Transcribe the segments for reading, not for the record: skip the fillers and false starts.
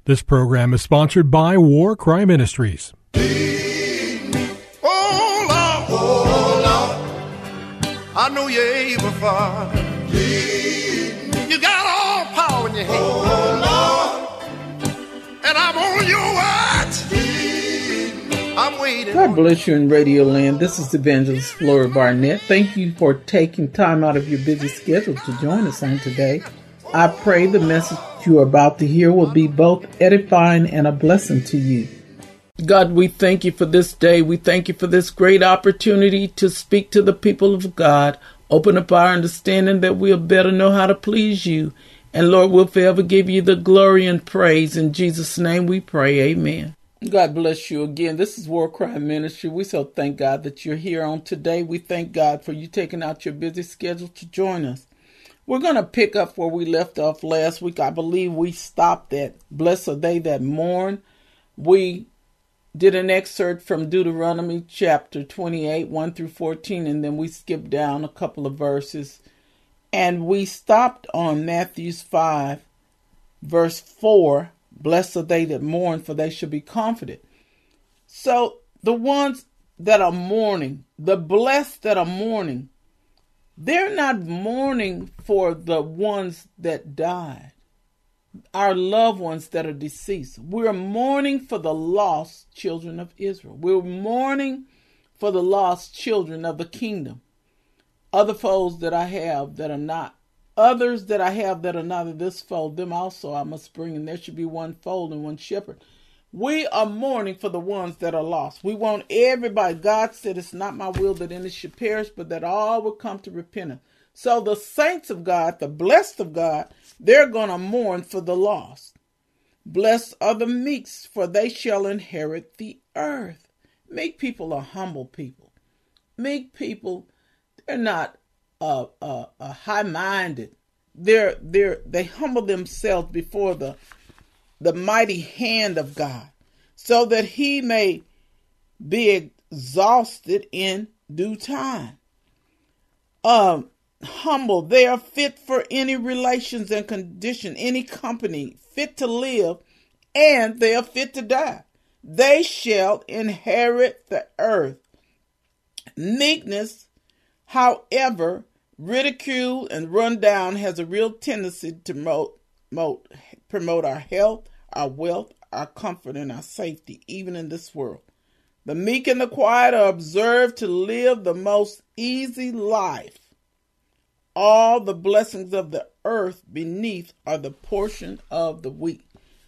This program is sponsored by War Cry Ministries. I know you're able, Father. You got all power in your hand. Oh, Lord. And I'm on your watch. I'm waiting. God bless you in Radio Land. This is Evangelist Flora Barnett. Thank you for taking time out of your busy schedule to join us on today. I pray the message you are about to hear will be both edifying and a blessing to you. God, we thank you for this day. We thank you for this great opportunity to speak to the people of God. Open up our understanding that we'll better know how to please you. And Lord, we'll forever give you the glory and praise. In Jesus' name we pray. Amen. God bless you again. This is War Cry Ministry. We so thank God that you're here on today. We thank God for you taking out your busy schedule to join us. We're going to pick up where we left off last week. I believe we stopped at blessed are they that mourn. We did an excerpt from Deuteronomy chapter 28, 1 through 14, and then we skipped down a couple of verses. And we stopped on Matthew 5, verse 4, blessed are they that mourn, for they shall be comforted. So the ones that are mourning, the blessed that are mourning, they're not mourning for the ones that died, our loved ones that are deceased. We're mourning for the lost children of Israel. We're mourning for the lost children of the kingdom. Other foes that I have that are not, others that I have that are not of this fold, them also I must bring, and there should be one fold and one shepherd. We are mourning for the ones that are lost. We want everybody. God said it's not my will that any should perish, but that all will come to repentance. So the saints of God, the blessed of God, they're going to mourn for the lost. Blessed are the meek, for they shall inherit the earth. Meek people are humble people. Meek people, they're not high-minded. They humble themselves before the mighty hand of God, so that he may be exhausted in due time. Humble, they are fit for any relations and condition, any company, fit to live, and they are fit to die. They shall inherit the earth. Meekness, however, ridicule and run down, has a real tendency to promote our health, our wealth, our comfort, and our safety, even in this world. The meek and the quiet are observed to live the most easy life. All the blessings of the earth beneath are the portion of the meek.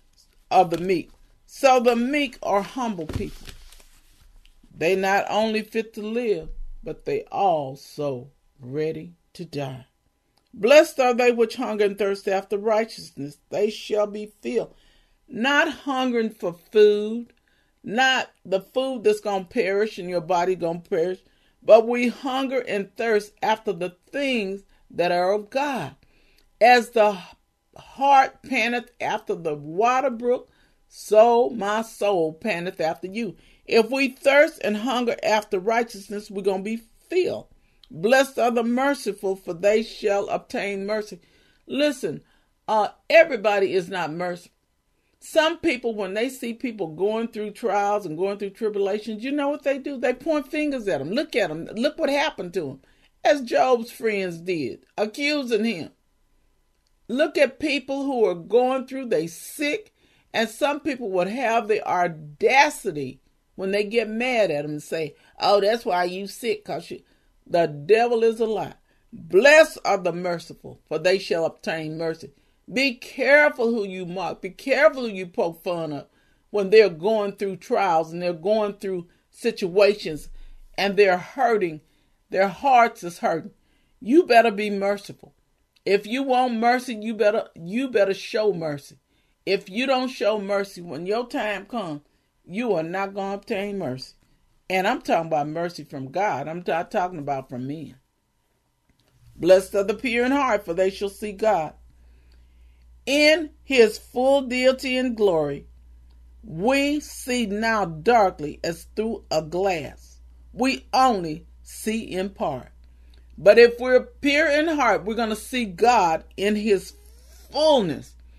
So the meek are humble people. They not only fit to live, but they also ready to die. Blessed are they which hunger and thirst after righteousness. They shall be filled. Not hungering for food, not the food that's going to perish and your body going to perish, but we hunger and thirst after the things that are of God. As the heart panteth after the water brook, so my soul panteth after you. If we thirst and hunger after righteousness, we're going to be filled. Blessed are the merciful, for they shall obtain mercy. Listen, everybody is not merciful. Some people, when they see people going through trials and going through tribulations, you know what they do? They point fingers at them. Look at them. Look what happened to them. As Job's friends did, accusing him. Look at people who are going through, they sick, and some people would have the audacity when they get mad at them and say, oh, that's why you sick, because the devil is a lie. Blessed are the merciful, for they shall obtain mercy. Be careful who you mock. Be careful who you poke fun of when they're going through trials and they're going through situations and they're hurting. Their hearts is hurting. You better be merciful. If you want mercy, you better show mercy. If you don't show mercy, when your time comes, you are not going to obtain mercy. And I'm talking about mercy from God. I'm not talking about from men. Blessed are the pure in heart, for they shall see God. In his full deity and glory, we see now darkly as through a glass. We only see in part. But if we're pure in heart, we're going to see God in his fullness.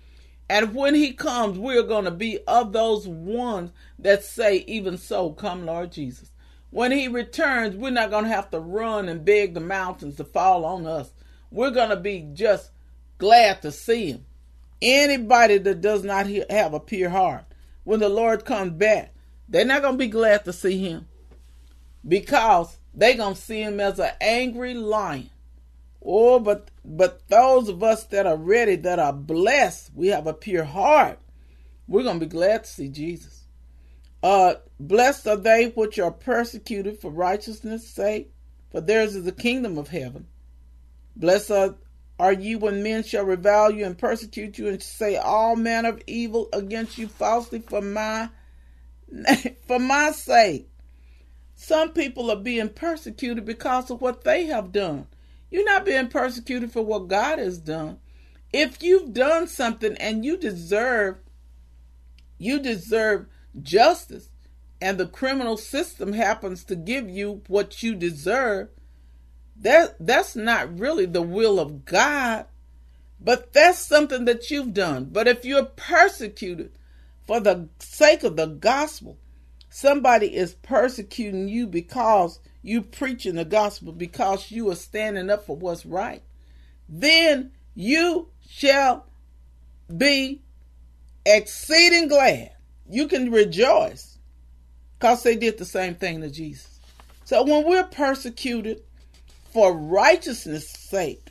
And when he comes, we're going to be of those ones that say, even so, come Lord Jesus. When he returns, we're not going to have to run and beg the mountains to fall on us. We're going to be just glad to see him. Anybody that does not have a pure heart, when the Lord comes back, they're not going to be glad to see him, because they're going to see him as an angry lion. Oh, but those of us that are ready, that are blessed, we have a pure heart, we're going to be glad to see Jesus. Blessed are they which are persecuted for righteousness' sake, for theirs is the kingdom of heaven. Blessed are you when men shall revile you and persecute you and say all manner of evil against you falsely for my sake. Some people are being persecuted because of what they have done. You're not being persecuted for what God has done. If you've done something and you deserve justice, and the criminal system happens to give you what you deserve, that's not really the will of God, but that's something that you've done. But if you're persecuted for the sake of the gospel, somebody is persecuting you because you preaching the gospel, because you are standing up for what's right, then you shall be exceeding glad. You can rejoice because they did the same thing to Jesus. So when we're persecuted for righteousness' sake,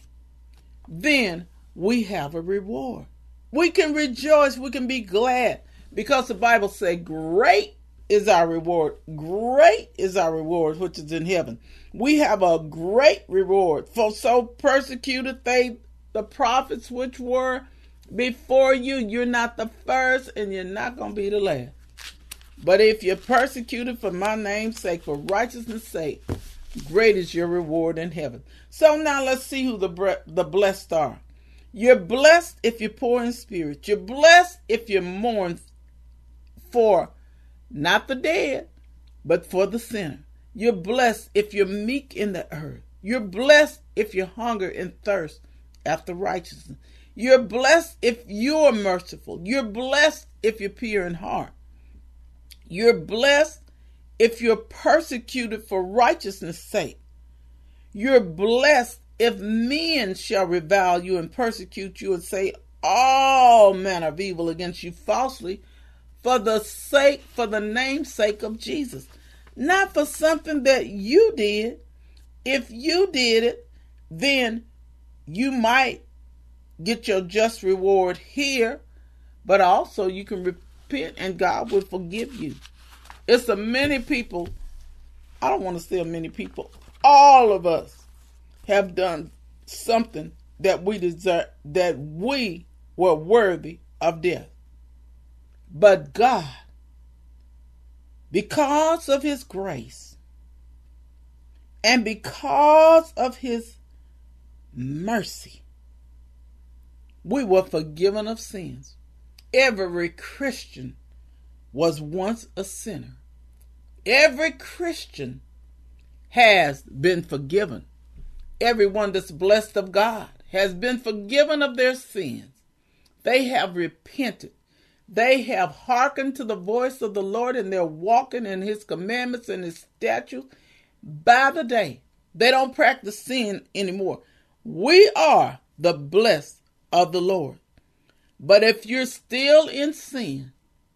then we have a reward. We can rejoice. We can be glad, because the Bible says great is our reward. Great is our reward, which is in heaven. We have a great reward. For so persecuted they the prophets which were before you. You're not the first, and you're not going to be the last. But if you're persecuted for my name's sake, for righteousness' sake, great is your reward in heaven. So now let's see who the blessed are. You're blessed if you're poor in spirit. You're blessed if you mourn for not the dead, but for the sinner. You're blessed if you're meek in the earth. You're blessed if you hunger and thirst after righteousness. You're blessed if you're merciful. You're blessed if you're pure in heart. You're blessed if you're persecuted for righteousness' sake. You're blessed if men shall revile you and persecute you and say all manner of evil against you falsely for the name's sake of Jesus. Not for something that you did. If you did it, then you might get your just reward here, but also you can repent and God will forgive you. It's a many people, I don't want to say many people, all of us have done something that we deserve, that we were worthy of death. But God, because of his grace and because of his mercy, we were forgiven of sins. Every Christian was once a sinner. Every Christian has been forgiven. Everyone that's blessed of God has been forgiven of their sins. They have repented. They have hearkened to the voice of the Lord, and they're walking in his commandments and his statutes by the day. They don't practice sin anymore. We are the blessed of the Lord. But if you're still in sin,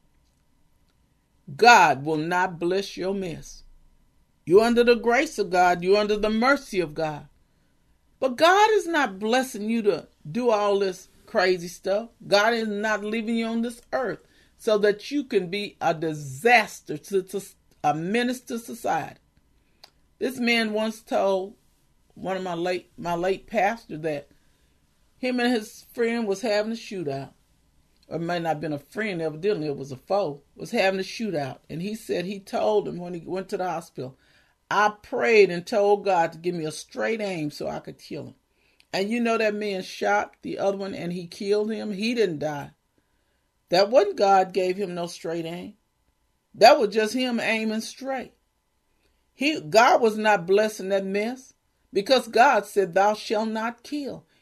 God will not bless your mess. You're under the grace of God. You're under the mercy of God. But God is not blessing you to do all this crazy stuff. God is not leaving you on this earth so that you can be a disaster to a menace to society. This man once told one of my late pastor that him and his friend was having a shootout. Or it might not have been a friend, evidently it was a foe, was having a shootout. And he said he told him when he went to the hospital, I prayed and told God to give me a straight aim so I could kill him. And you know that man shot the other one and he killed him. He didn't die. That wasn't God gave him no straight aim. That was just him aiming straight. God was not blessing that mess because God said, thou shalt not kill.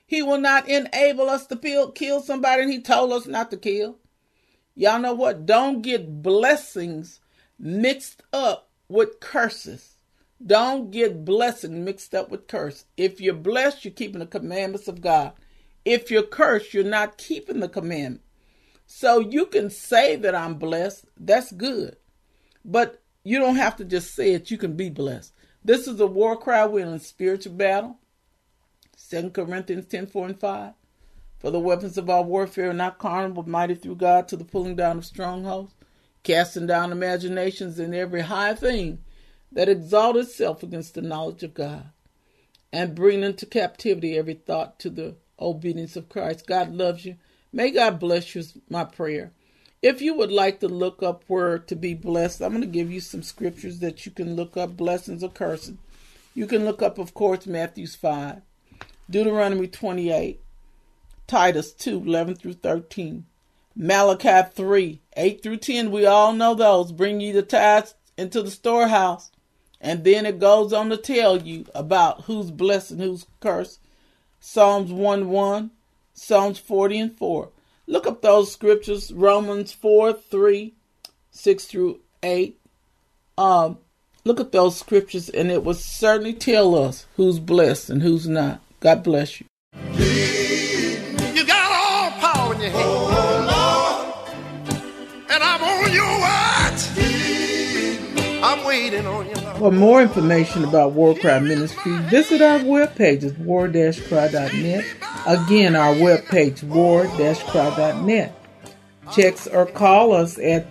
He will not enable us to kill somebody, and he told us not to kill. Y'all know what? Don't get blessings mixed up with curses. Don't get blessing mixed up with curse. If you're blessed, you're keeping the commandments of God. If you're cursed, you're not keeping the commandment. So you can say that I'm blessed. That's good. But you don't have to just say it. You can be blessed. This is a war cry. We're in a spiritual battle. 2 Corinthians 10:4-5. For the weapons of our warfare are not carnal, but mighty through God to the pulling down of strongholds, casting down imaginations and every high thing that exalts itself against the knowledge of God, and bring into captivity every thought to the obedience of Christ. God loves you. May God bless you is my prayer. If you would like to look up where to be blessed, I'm going to give you some scriptures that you can look up, blessings or curses. You can look up, of course, Matthew 5, Deuteronomy 28, Titus 2:11-13, Malachi 3:8-10. We all know those. Bring ye the tithes into the storehouse. And then it goes on to tell you about who's blessed and who's cursed. Psalms 1:1, Psalms 40:4. Look up those scriptures. Romans 4:3-6-8. Look at those scriptures, and it will certainly tell us who's blessed and who's not. God bless you. You got all power in your hand. Oh, Lord. And I'm on your watch. I'm waiting on you, Lord. For more information about War Cry Ministry, visit our webpage at war-cry.net. Again, our webpage, war-cry.net. Text or call us at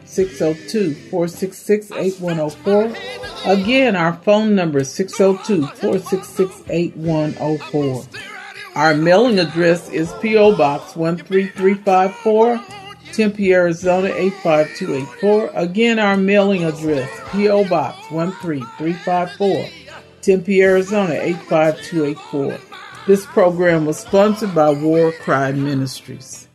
602-466-8104. Again, our phone number is 602-466-8104. Our mailing address is P.O. Box 13354, Tempe, Arizona 85284. Again, our mailing address, P.O. Box 13354, Tempe, Arizona 85284. This program was sponsored by War Cry Ministries.